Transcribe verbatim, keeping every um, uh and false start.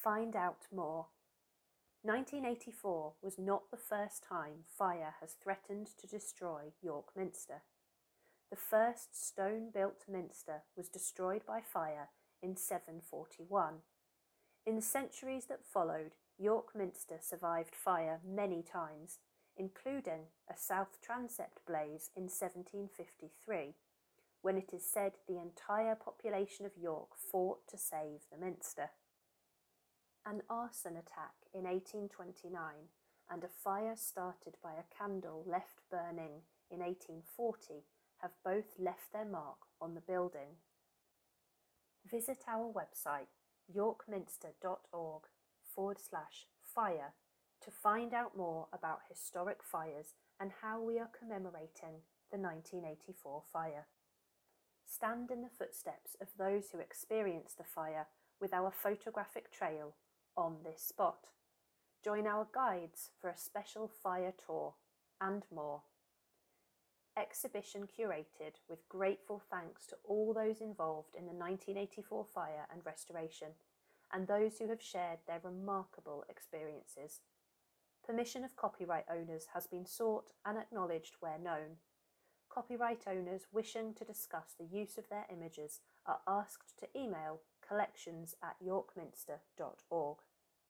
Find out more. nineteen eighty-four was not the first time fire has threatened to destroy York Minster. The first stone-built minster was destroyed by fire in seven forty-one. In the centuries that followed, York Minster survived fire many times, including a south transept blaze in seventeen fifty-three, when it is said the entire population of York fought to save the minster. An arson attack in eighteen twenty-nine and a fire started by a candle left burning in eighteen forty have both left their mark on the building. Visit our website yorkminster.org forward slash fire to find out more about historic fires and how we are commemorating the nineteen eighty-four fire. Stand in the footsteps of those who experienced the fire with our photographic trail on this spot. Join our guides for a special fire tour and more. Exhibition curated with grateful thanks to all those involved in the nineteen eighty-four fire and restoration, and those who have shared their remarkable experiences. Permission of copyright owners has been sought and acknowledged where known. Copyright owners wishing to discuss the use of their images are asked to email collections at yorkminster dot org.